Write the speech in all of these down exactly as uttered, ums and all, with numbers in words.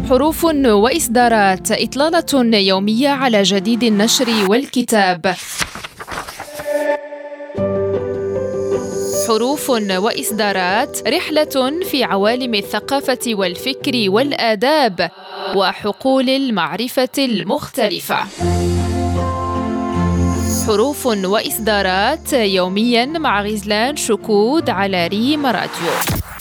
حروف وإصدارات، إطلالة يومية على جديد النشر والكتاب. حروف وإصدارات، رحلة في عوالم الثقافة والفكر والآداب وحقول المعرفة المختلفة. حروف وإصدارات يومياً مع غزلان شكود على ريم راديو.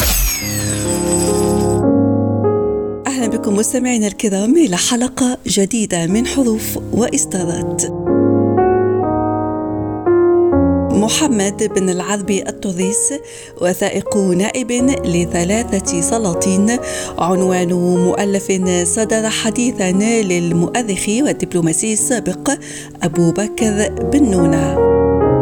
أهلا بكم مستمعينا الكرام إلى حلقة جديدة من حروف وإصدارات. محمد بن العربي الطريس، وثائق نائب لثلاثة سلاطين، عنوان مؤلف صدر حديثا للمؤرخ والدبلوماسي السابق أبو بكر بن نونة.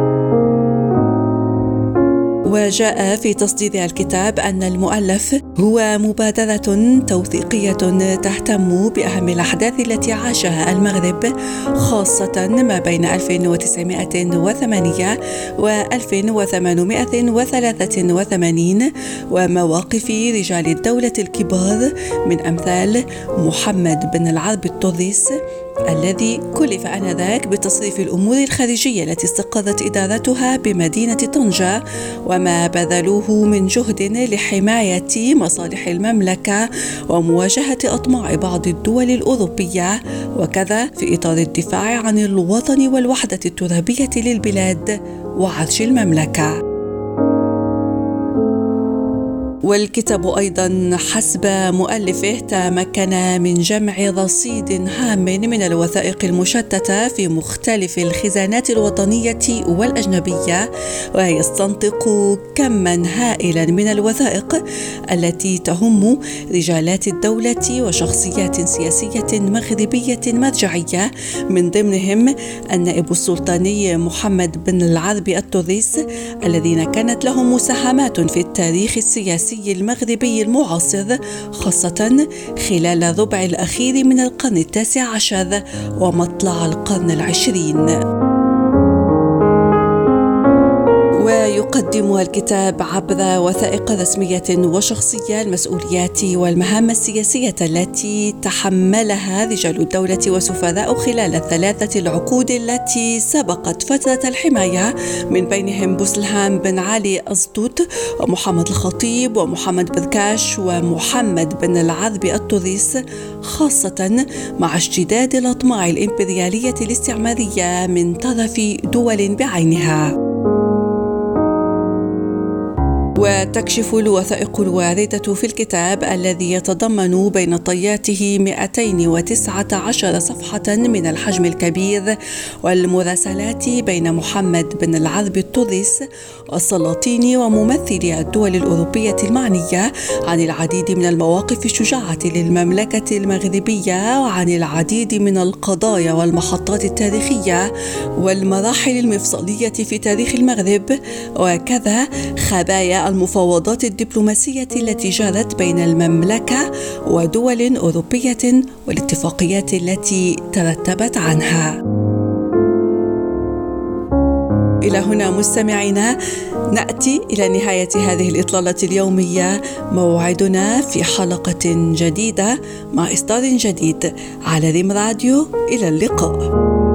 وجاء في تصدير الكتاب أن المؤلف هو مبادرة توثيقية تهتم بأهم الأحداث التي عاشها المغرب، خاصة ما بين ألف وتسعمائة وثمانية و ألف وثمانمائة وثلاثة وثمانين، ومواقف رجال الدولة الكبار من أمثال محمد بن العربي الطريس الذي كلف آنذاك بتصريف الأمور الخارجية التي استقرت إدارتها بمدينة طنجة، وما بذلوه من جهد لحماية مصالح المملكة ومواجهة أطماع بعض الدول الأوروبية، وكذا في إطار الدفاع عن الوطن والوحدة الترابية للبلاد وعرش المملكة. والكتاب أيضا حسب مؤلفه تمكن من جمع رصيد هام من الوثائق المشتتة في مختلف الخزانات الوطنية والأجنبية، ويستنطق كما هائلا من الوثائق التي تهم رجالات الدولة وشخصيات سياسية مغربية مرجعية، من ضمنهم النائب السلطاني محمد بن العربي الطريس، الذين كانت لهم مساهمات في التاريخ السياسي المغربي المعاصر، خاصة خلال الربع الأخير من القرن التاسع عشر ومطلع القرن العشرين. ويقدم الكتاب عبر وثائق رسمية وشخصية المسؤوليات والمهام السياسية التي تحملها رجال الدولة وسفراء خلال الثلاثة العقود التي سبقت فترة الحماية، من بينهم بوسلهام بن علي أزدوت ومحمد الخطيب ومحمد بركاش ومحمد بن العربي الطريس، خاصة مع اشتداد الأطماع الإمبريالية الاستعمارية من طرف دول بعينها. وتكشف الوثائق الواردة في الكتاب الذي يتضمن بين طياته مئتين وتسعة عشر صفحة من الحجم الكبير والمراسلات بين محمد بن العربي الطريس والسلاطين وممثلي الدول الأوروبية المعنية عن العديد من المواقف الشجاعة للمملكة المغربية، وعن العديد من القضايا والمحطات التاريخية والمراحل المفصلية في تاريخ المغرب، وكذا خبايا المفاوضات الدبلوماسية التي جرت بين المملكة ودول أوروبية والاتفاقيات التي ترتبت عنها. إلى هنا مستمعينا نأتي إلى نهاية هذه الإطلالة اليومية، موعدنا في حلقة جديدة مع إصدار جديد على ريم راديو. إلى اللقاء.